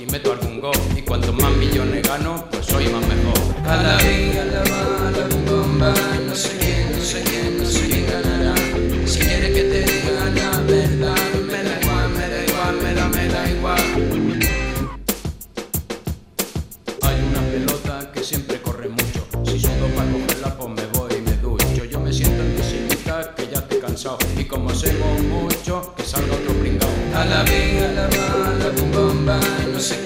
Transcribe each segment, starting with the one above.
y meto algún gol. Y cuantos más millones gano, pues soy más mejor. A la vida, a la bala, bomba, no sé quién ganará. Si quieres que te diga la verdad, me da igual, me da igual. Hay una pelota que siempre corre mucho. Si sudo para cogerla, pues me voy y me ducho. Yo me siento en visita, que ya estoy cansado. Y como hacemos mucho, que salga otro pringao. A la vida, a la bala, bomba, no sé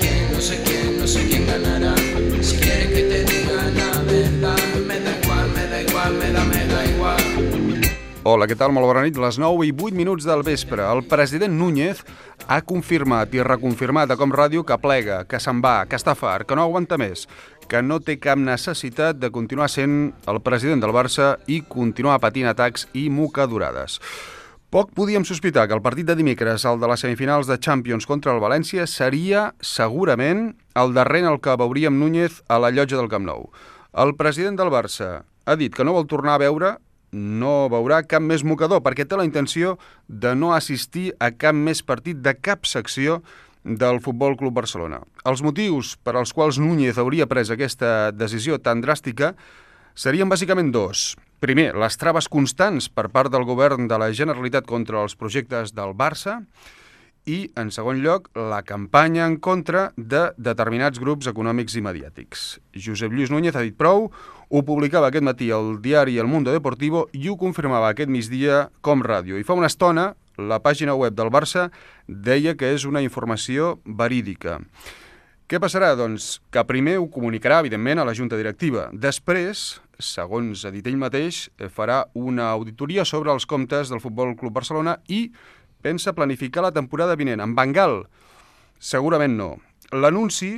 quién ganará. Si quieres que te diga la verdad, me da igual, me da igual. Hola, què tal? Molt bona nit. Les 9:08 del vespre. El president Núñez ha confirmat i reconfirmat a Com Ràdio que plega, que se'n va, que està fart, que no aguanta més, que no té cap necessitat de continuar sent el president del Barça i continuar patint atacs i mocadurades. Poc podíem sospitar que el partit de dimecres, el de les semifinals de Champions contra el València, seria segurament el darrer en el que veuríem Núñez a la llotja del Camp Nou. El president del Barça ha dit que no vol tornar a veure, no veurà cap més mocador, perquè té la intenció de no assistir a cap més partit de cap secció del Futbol Club Barcelona. Els motius per als quals Núñez hauria pres aquesta decisió tan dràstica serien bàsicament dos. Primer, les traves constants per part del govern de la Generalitat contra els projectes del Barça i, en segon lloc, la campanya en contra de determinats grups econòmics i mediàtics. Josep Lluís Núñez ha dit prou, ho publicava aquest matí al diari El Mundo Deportivo i ho confirmava aquest migdia Com Ràdio. I fa una estona, la pàgina web del Barça deia que és una informació verídica. Què passarà? Doncs que primer ho comunicarà, evidentment, a la Junta Directiva. Després, segons ha dit ell mateix, farà una auditoria sobre els comptes del Futbol Club Barcelona i pensa planificar la temporada vinent. En Bengal, segurament no. L'anunci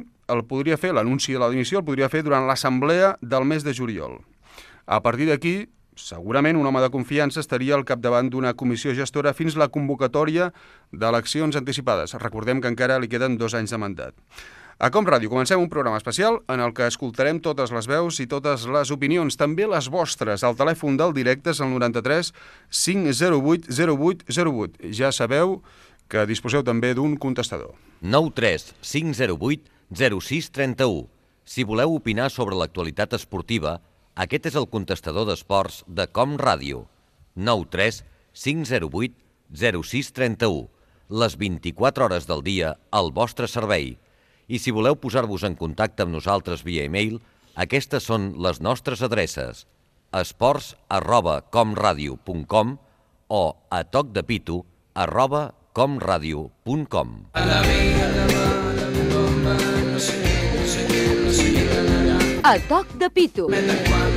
de la dimissió el podria fer durant l'assemblea del mes de juliol. A partir d'aquí, segurament un home de confiança estaria al capdavant d'una comissió gestora fins la convocatòria d'eleccions anticipades. Recordem que encara li queden 2 anys de mandat. A Com Ràdio comencem un programa especial en el que escoltarem totes les veus i totes les opinions, també les vostres. El telèfon del directe és el 93 508 0808. Ja sabeu que disposeu també d'un contestador. 93 508 0631. Si voleu opinar sobre l'actualitat esportiva, aquest és el contestador d'esports de Com Ràdio. 93 508 0631. Les 24 hores del dia al vostre servei. I si voleu posar-vos en contacte amb nosaltres via e-mail, aquestes són les nostres adreces: esports@comradio.com o a tocdepito@comradio.com. A Toc de Pito.